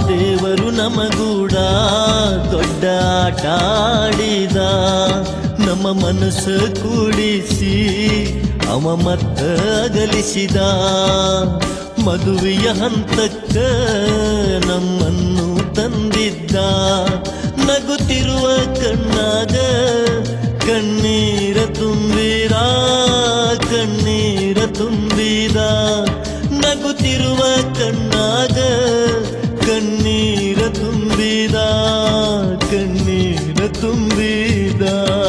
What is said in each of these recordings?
ದೇವರು ನಮಗೂಡ ದೊಡ್ಡ ಆಟ ಆಡಿದ, ನಮ್ಮ ಮನಸ್ಸು ಕೂಡಿಸಿ ಅವ ಮತ್ತ ಅಗಲಿಸಿದ. ಮದುವೆಯ ಹಂತಕ್ಕ ನಮ್ಮನ್ನು ತಂದಿದ್ದ, ನಗುತ್ತಿರುವ ಕಣ್ಣಾಗ ಕಣ್ಣೀರ ತುಂಬಿದ, ಕಣ್ಣೀರ ತುಂಬಿದ. ನಗುತ್ತಿರುವ ಕಣ್ಣಾಗ ಕಣ್ಣೀರ ತುಂಬಿದ, ಕಣ್ಣೀರ ತುಂಬಿದ.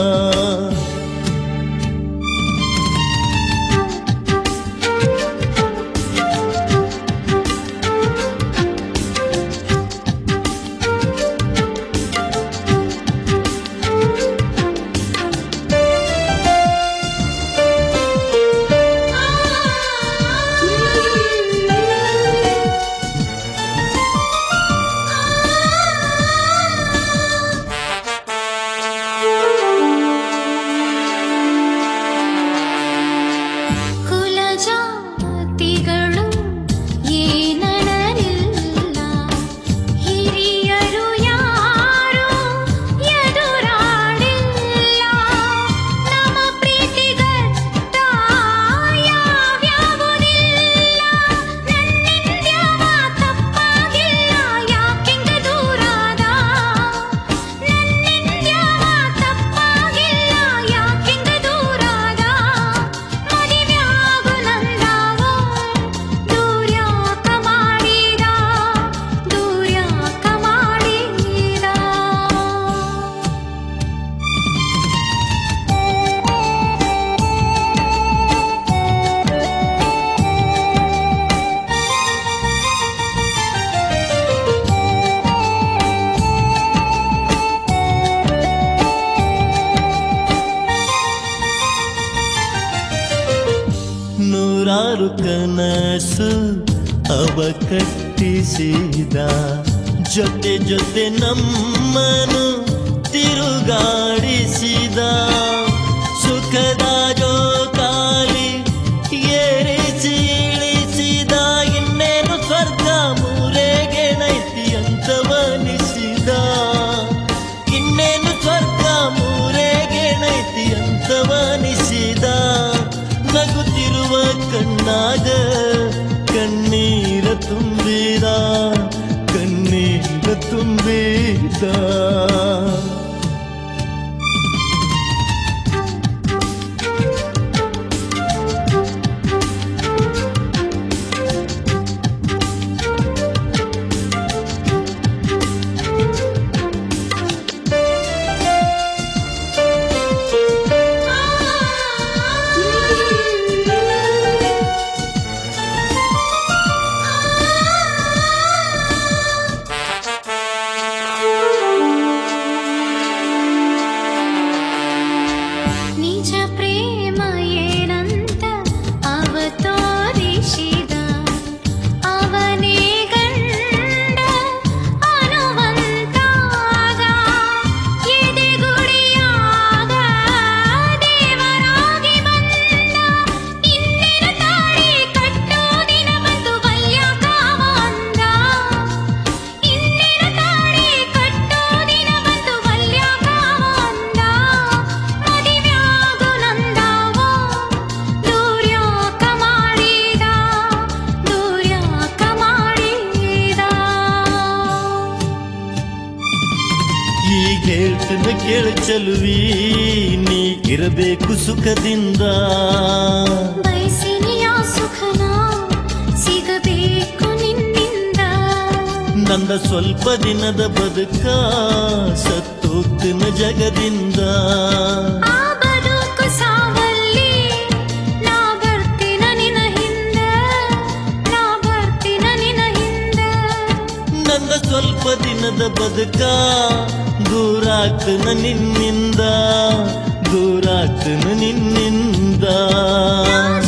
ನೂರಾರು ಕನಸು ಅವ ಕಟ್ಟಿಸಿದ, ಜೊತೆ ಜೊತೆ ನಮ್ಮನು ತಿರುಗಾಡಿಸಿದ. ಸುಖದ ಜೋಕಾಲಿ ಏರಿಸಿ ಇಳಿಸಿದ, ಇನ್ನೇನು ಸ್ವರ್ಗ ಮೂರೆಗೆನೈತಿ ಅಂತವನಿಸಿದ. ಇನ್ನೇನು ಸ್ವರ್ಗ ಮೂರೆಗೆನೈತಿ ಅಂತವನಿಸಿದ. ನಗುತ್ತಿರುವ ಕಣ್ಣಾಗ ಕಣ್ಣೀರ ತುಂಬಿದ, ಕಣ್ಣೀರ ತುಂಬಿದ. ಹೇಳ್ತನ ಕೇಳ ಚಲುವಿ, ನೀ ಇರಬೇಕು ಸುಖದಿಂದ. ಬಯಸಿನಿಯ ಸುಖನ ಸಿಗಬೇಕು ನಿನ್ನಿಂದ. ನಂದ ಸ್ವಲ್ಪ ದಿನದ ಬದುಕ ಸತ್ತೋಗ್ತಿನ ಜಗದಿಂದ. ಆ ಬದುಕು ಸಾವಲ್ಲಿ ನಾ ಬರ್ತಿನ ನಿನ ಹಿಂದ, ನಾ ಬರ್ತಿನ ನಿನ ಹಿಂದ. ನಂದ ಸ್ವಲ್ಪ ದಿನದ ಬದುಕ ದೂರಾಗ್ತನ ನಿನ್ನಿಂದ, ದೂರಾಗ್ತನ ನಿನ್ನಿಂದ.